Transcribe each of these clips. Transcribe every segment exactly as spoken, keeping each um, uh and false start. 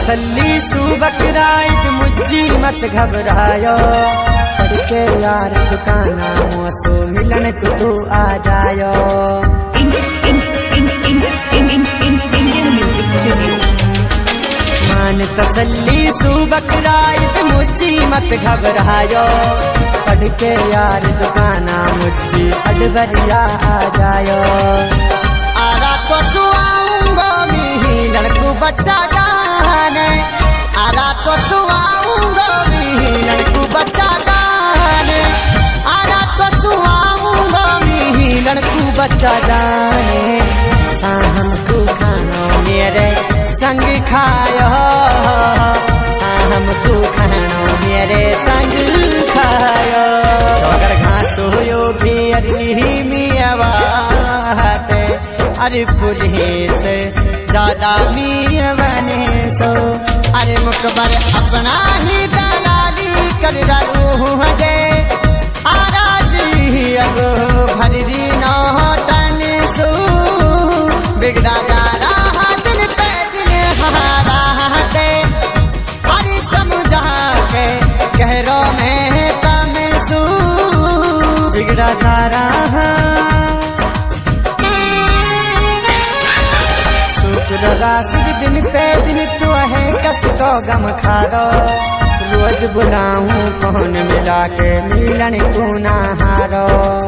तसल्ली सुबकराइत मुझी मत घबरायो, पढ़ के यार दुकाना मोसो मिलन को तू आ जायो। मान तसल्ली सुबकराइत मुझी मत घबरायो, पढ़ के यार दुकाना मुझी अडबरिया आ जायो। आरा तो सुआऊंगो मिलन को बच्चा जाने, आरा तो सुआऊंगो मिलन को बच्चा जाने, आरा तो सुआऊंगो मिलन को बच्चा जाने। शाम को खानो मेरे संग खायो, शाम को खानो मेरे संग खायो। चौगर घास हो भी अरली मियावाते, अरे पुलिस ज्यादा मिया बने सो। अरे मुकबर अपना ही दलाली कर डालू हजे, आराजी अगो भरी नौटन सो। बिगड़ा जा रहा दिन पे दिन हारा दे, अरे समझा के गहरो में कम सू। बिगड़ा जा रहा राशिद दिन पे दिन तू है कस को गम खारो, रोज बुलाऊं कौन मिला के मिलन तू ना हारो।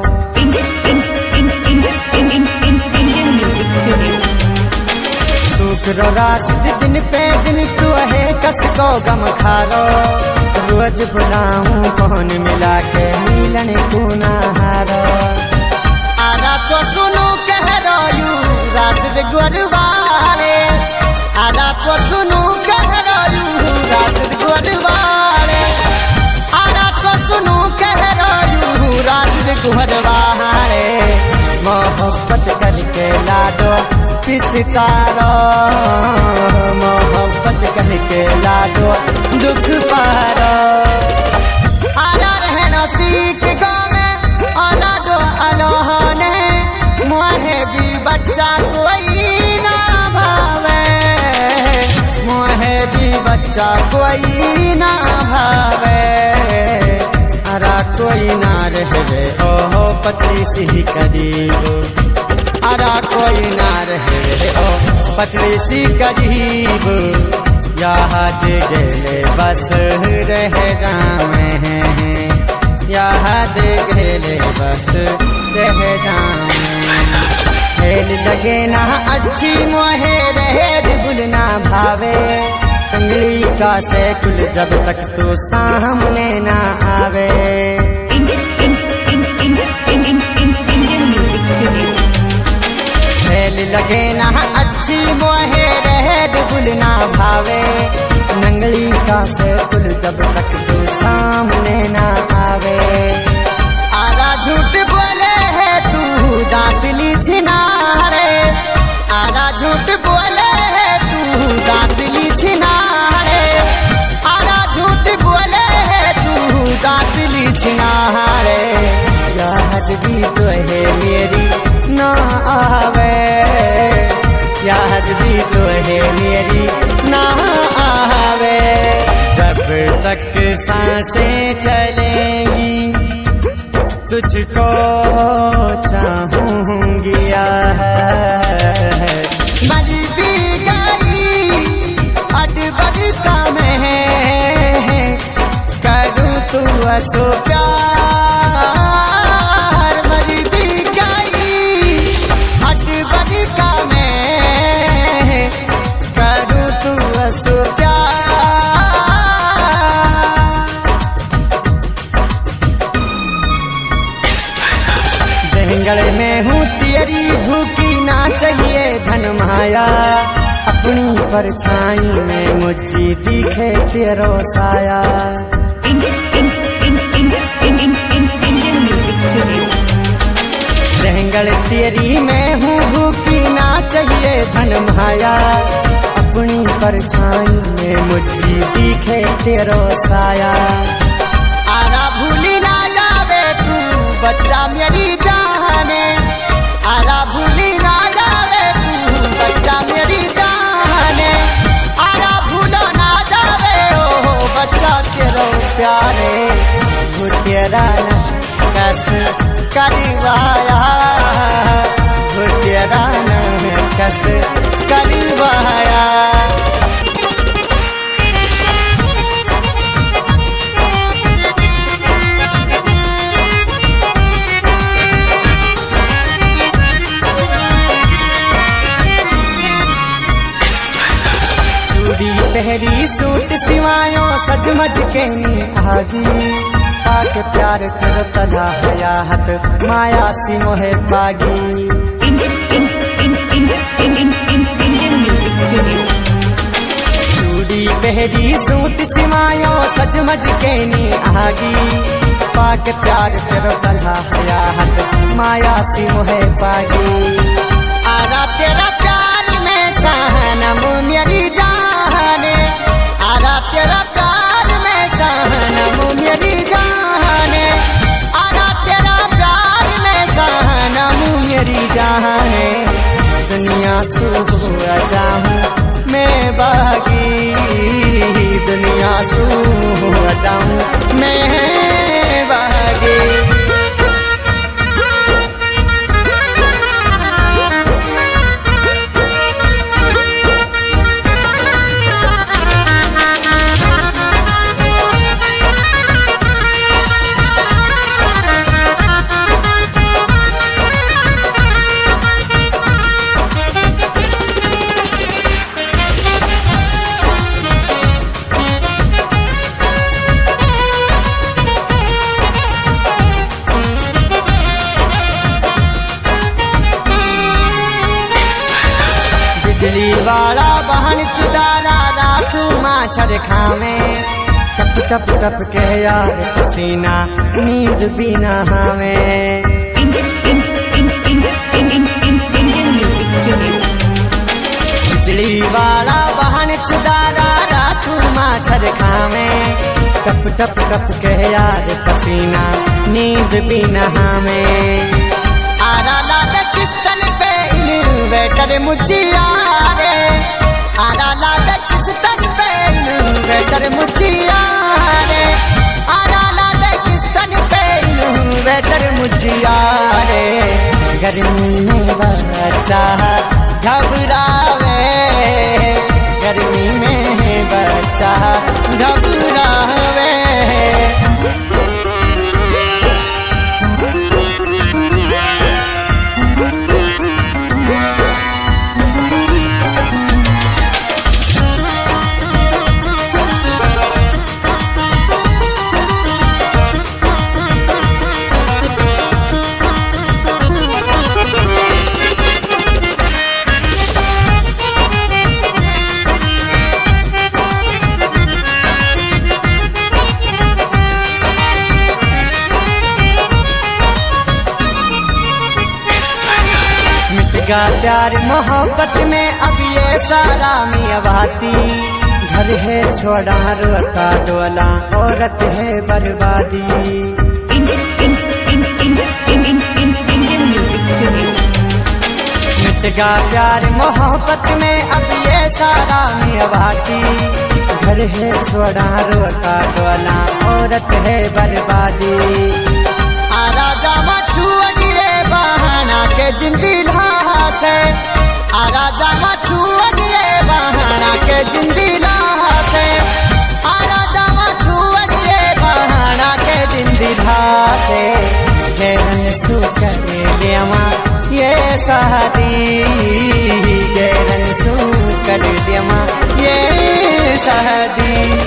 शुक्र राशिद दिन पे दिन तू है कस को गम खारो, रोज बुलाऊं कौन मिला के मिलन तू ना हारो। आरा तो सुनो कह रही राशिद गुरवारे, आरा तो सुनो कह रही राशिद गुरवारे, आरा तो सुनो कह रही राशिद गुरवारे। मोहब्बत करके लाडो पिसतारो, मोहब्बत करके लाडो दुख पारो। आरा रहना सीख गावे अलाडो अलोहने, मोहे भी बच्चा कोई ना भावे, मोहे भी बच्चा कोई ना भावे। अरा कोई ना रहे ओहो पतली सी करीब, अरा कोई ना रहे ओ पतली सी करीब। याद गेले बस रह जावे हैं, याद गेले बस रह जावे। खेल लगे ना अच्छी मोहे रहे बुल ना भावे, उंगली का से कुल जब तक तो सामने ना आवे। खेल लगे ना अच्छी मोहे रहे बुल ना भावे, नंगली का से कुल जब तक तो सामने ना आवे। आरा झूठ बोले है तू दांतली छिनारे, आरा झूठ बोले है तू दांतली छिनारे, आरा झूठ बोले है तू दांतली छिनारे। याद भी तो है मेरी ना आवे, याद भी तो है मेरी ना आवे। जब तक सांसें चलेंगी तुझको चाहूंगी, मर भी गई अडबर का मैं करूँ तू असो प्यार। मर भी गई अडबर का मैं करूँ तू असो प्यार। जंगल में हूँ तेरी भूखी ना चाहिए धन माया, अपनी परछाई में मुझे दिखे तेरो साया। जंगल तेरी में हूँ भूखी ना चाहिए धन माया, अपनी परछाई में मुझे दिखे तेरो साया। आरा भूली ना जावे तू बच्चा मेरी जाने, आरा भूली ना जावे तू बच्चा मेरी जाने, आरा भूला तेरा न कस करीवाया हो तेरा न कस करीवाया। पहरी सूट सिवायो सजमज के नी आगी पाके प्यार कर तला हयात माया सी मोहे पागी। चूड़ी पहरी सूट सिवायो सजमज के नी आगी पाके प्यार कर तला हयात माया सी मोहे पागी। आरा तेरा प्यार में सहनम मेरी जाने आरा तेरा प्यार में सहनम मेरी जाने आरा तेरा प्यार में सहनम मेरी जाने। दुनिया सू जाऊं मैं बागी दुनिया सू जाऊं मैं बागी। बिजली वाला बहन चुदारा रातू माछर खावे टप टप टप के यार पसीना नींद बिना हावे। बिजली वाला बहन चुदारा रातू माछर खावे टप टप टप के यार पसीना नींद बिना हावे। आरा लाद किस्तन पे इन्वेटर मुझिया रे आरा लाद किस्तन पे इन्वेटर मुझिया रे आरा लाद किस्तन पे इन्वेटर मुझिया रे। गर्मी में बच्चा घबरावे गर्मी में बच्चा घबरावे। का प्यार मोहब्बत में अब ये सारा मियावाती घर है छोड़ा रोता डोला औरत है बर्बादी। मिट गा प्यार मोहब्बत में अब ये सारा मियावाती घर है छोड़ा रोता डोला औरत है बर्बादी। आरा जामा छुअनिए बहाना के जिंदगी से आरा जामा छुअनिए बहाना के जिंदगी से आरा जामा छुअनिए बहाना के जिंदगी से। गैरन सू करे देवा ये शादी गैरन सू कर देवा ये शादी।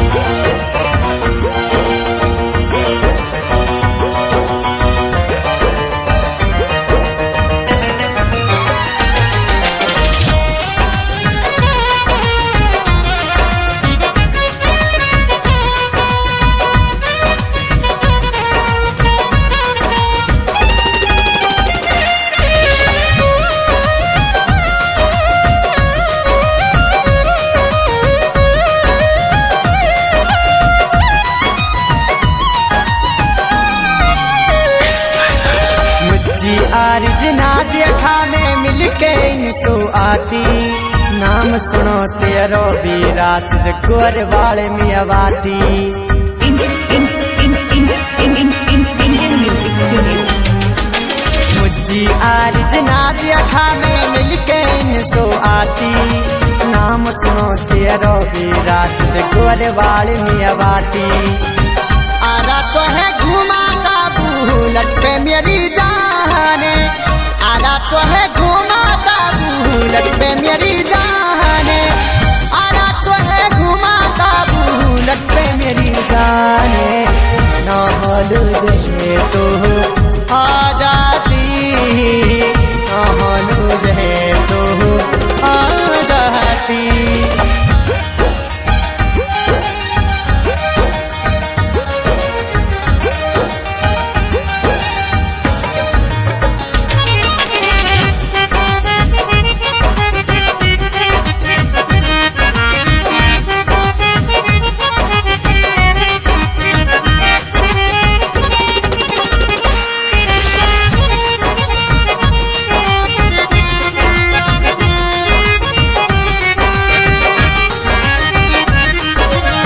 आरज ना देखा में मिलके इनसो आती नाम सुनो तेरो भी रात गोर वाले मियावाती। Studio. मुझी आरिज नादिया खा में मिलके इनसो आती नाम सुनो तेरो भी रात पे गोरे वाली मिया बाटी आरा तो है घुमाता बुलट पे मेरी जाने आरा तो है घुमाता बुलट पे मेरी जाने आरा तो है घुमाता बुलट पे मेरी जाने ना हाल जे तो